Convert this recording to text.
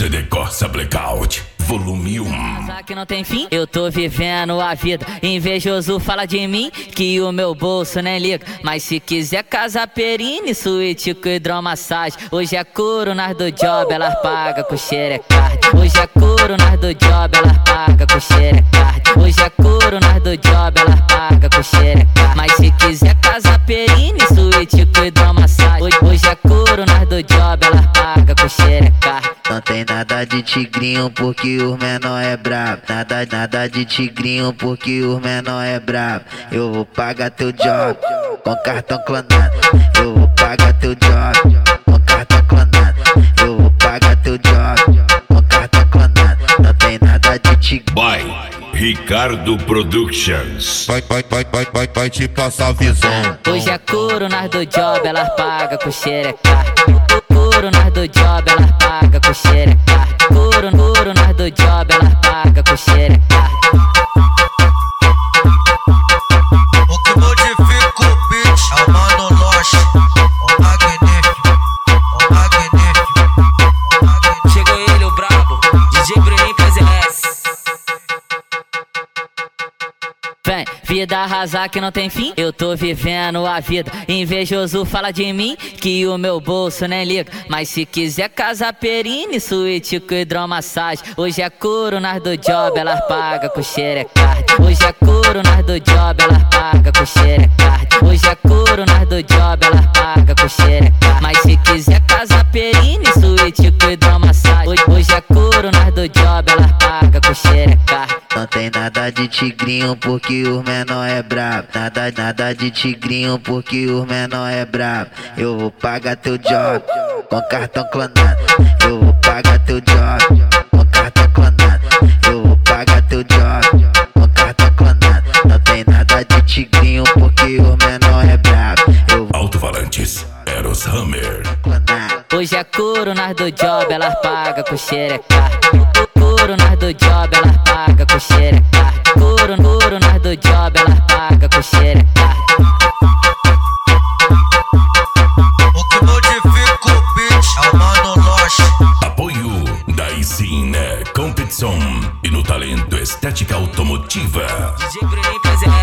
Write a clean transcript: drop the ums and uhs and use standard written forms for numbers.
CD Corsa Blackout, volume 1. Que não tem fim, eu tô vivendo a vida. Invejoso fala de mim que o meu bolso nem liga. Mas se quiser casa perine, suíte com hidromassagem. Hoje é couro nas do job, elas pagam com xerecard. Hoje é couro nas do job, elas pagam com xerecard. Hoje é couro nas do job, elas pagam com xerecard. Mas se quiser casa perine, suíte com hidromassagem. Hoje é couro nas do job, elas pagam com xerecard. Não tem nada de tigrinho porque os menor é brabo. Nada de tigrinho porque os menor é brabo. Eu vou pagar teu job com cartão clonado. Eu vou pagar teu job com cartão clonado. Eu vou pagar teu job com cartão clonado. Não tem nada de tigrinho. By Ricardo Productions. Vai te passar visão. Hoje é couro nas do job, elas pagam com xerecard. Couro nas do job, elas pagam com xerecard. Couro nas do job, elas pagam com xerecard. O que modifica o beat é o Mano Loche, o magnífico, o magnífico. Chegou ele, o brabo, DJ Bruninho PZS. Vem, vida arrasar que não tem fim, eu tô vivendo a vida. Invejoso fala de mim que o meu bolso nem liga. Mas se quiser casa perine, suíte com hidromassagem. Hoje é couro nas do job, elas pagam com xerecard. Hoje é couro nas do job, elas pagam com xerecard. Hoje é couro nas do job, elas pagam com xerecard. Mas se quiser casa perine, suíte com hidromassagem. Hoje é couro nas do job, elas pagam com xerecard. Não tem nada de tigrinho porque os menor é brabo. Nada de tigrinho porque os menor é brabo. Eu vou pagar teu job com cartão clonado. Eu vou pagar teu job com cartão clonado. Eu vou pagar teu job com cartão clonado. Não tem nada de tigrinho porque os menor é brabo. Eu vou Alto-falantes, Eros Hammer. clonado. Hoje é couro nas do job, elas pagam com xerecard. Couro nas do job, elas pagam com xerecard. Couro nas do job, elas pagam com xerecard. O que modifica o beat é o Mano Loche. Apoio da Isine Competição e no talento estética automotiva. DJ Bruninho PZS.